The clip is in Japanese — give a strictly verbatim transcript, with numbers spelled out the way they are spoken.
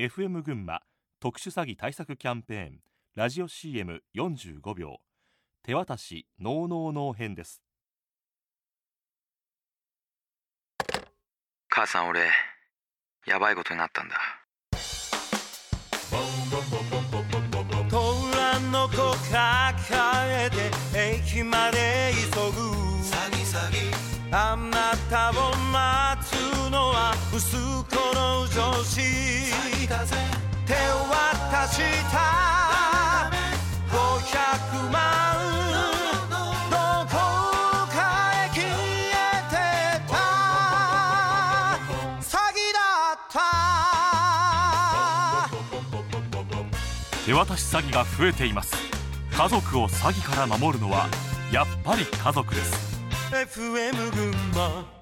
エフエム 群馬特殊詐欺対策キャンペーンラジオ シーエムよんじゅうごびょう手渡しノーノーノー編です。 母さん、俺やばいことになったんだ。 トラの子抱えて駅まで急ぐ詐欺詐欺、あなたを待つのは息子の上司。手を渡したごひゃくまんどこかへ消えてた。詐欺だった。 手渡し詐欺が増えています。家族を詐欺から守るのはやっぱり家族です。 エフエム 群馬